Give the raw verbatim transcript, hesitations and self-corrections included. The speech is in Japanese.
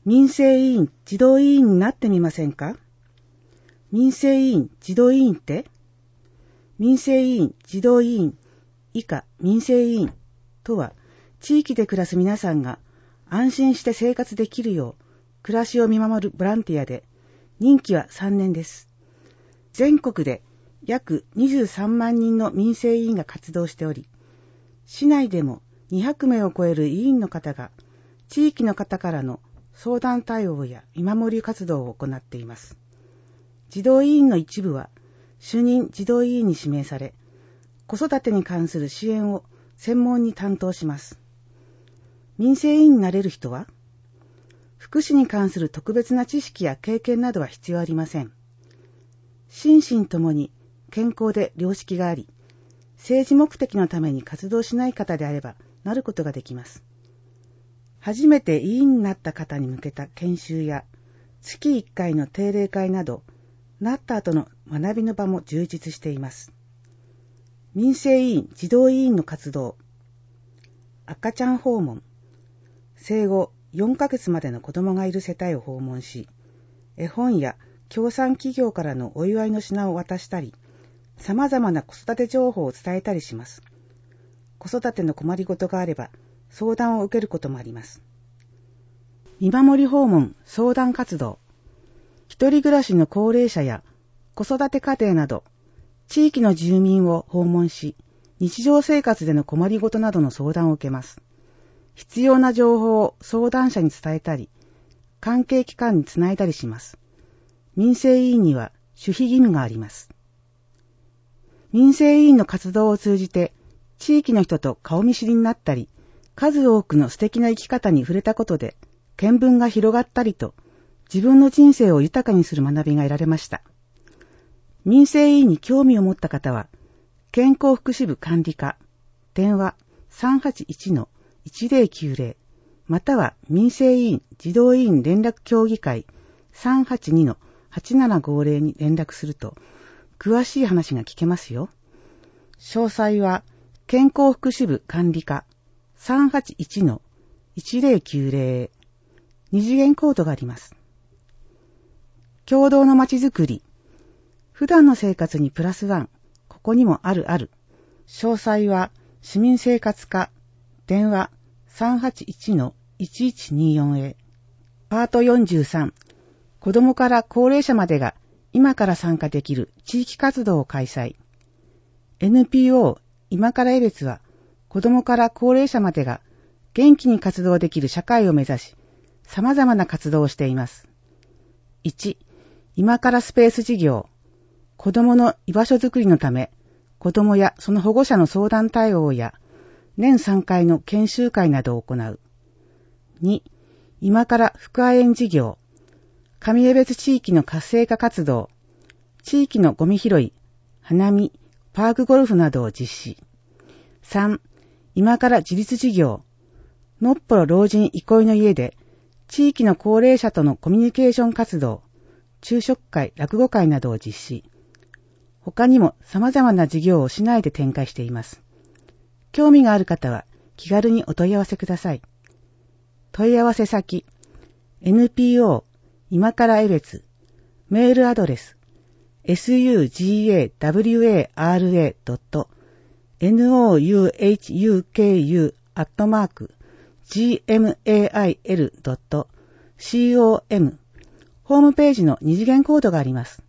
民生委員、児童委員になってみませんか？民生委員、児童委員って民生委員、児童委員、以下民生委員とは、地域で暮らす皆さんが安心して生活できるよう、暮らしを見守るボランティアで、任期はさんねんです。全国で約にじゅうさんまんにんの民生委員が活動しており、市内でもにひゃくめいを超える委員の方が、地域の方からの相談対応や見守り活動を行っています。児童委員の一部は、主任児童委員に指名され、子育てに関する支援を専門に担当します。民生委員になれる人は、福祉に関する特別な知識や経験などは必要ありません。心身ともに健康で良識があり、政治目的のために活動しない方であればなることができます。初めて委員になった方に向けた研修や、月いっかいの定例会など、なった後の学びの場も充実しています。民生委員、児童委員の活動。赤ちゃん訪問。生後よんかげつまでの子供がいる世帯を訪問し、絵本や協賛企業からのお祝いの品を渡したり、様々な子育て情報を伝えたりします。子育ての困りごとがあれば、相談を受けることもあります。見守り訪問、相談活動。一人暮らしの高齢者や子育て家庭など、地域の住民を訪問し、日常生活での困りごとなどの相談を受けます。必要な情報を相談者に伝えたり、関係機関につないだりします。民生委員には守秘義務があります。民生委員の活動を通じて、地域の人と顔見知りになったり、数多くの素敵な生き方に触れたことで、見聞が広がったりと、自分の人生を豊かにする学びが得られました。民生委員に興味を持った方は、健康福祉部管理課、電話 さんはちいちのいちぜろきゅうぜろ、または民生委員児童委員連絡協議会 さんはちにのはちななごぜろ に連絡すると、詳しい話が聞けますよ。詳細は、健康福祉部管理課 さんはちいちのいちぜろきゅうぜろ、二次元コードがあります。共同のまちづくり。普段の生活にプラスワン。ここにもあるある。詳細は、市民生活課。電話 さんはちいちのいちいちによん へ。パートよんじゅうさん。子供から高齢者までが今から参加できる地域活動を開催。エヌピーオー 今からえべつは、子供から高齢者までが元気に活動できる社会を目指し、様々な活動をしています。いち. 今からスペース事業。子供の居場所づくりのため、子供やその保護者の相談対応や、年さんかいの研修会などを行う。に. 今から福あ園事業。上江別地域の活性化活動。地域のゴミ拾い、花見、パークゴルフなどを実施。さん. 今から自立事業。のっぽろ老人憩いの家で、地域の高齢者とのコミュニケーション活動、昼食会、落語会などを実施。他にも様々な事業を市内で展開しています。興味がある方は気軽にお問い合わせください。問い合わせ先、エヌピーオー 今からえべつ、メールアドレス、エスユージーエーダブリューエーアールエードットノーユーエイチユーケーユー アットマーク ジーエムエーアイエルドットコム ホームページの二次元コードがあります。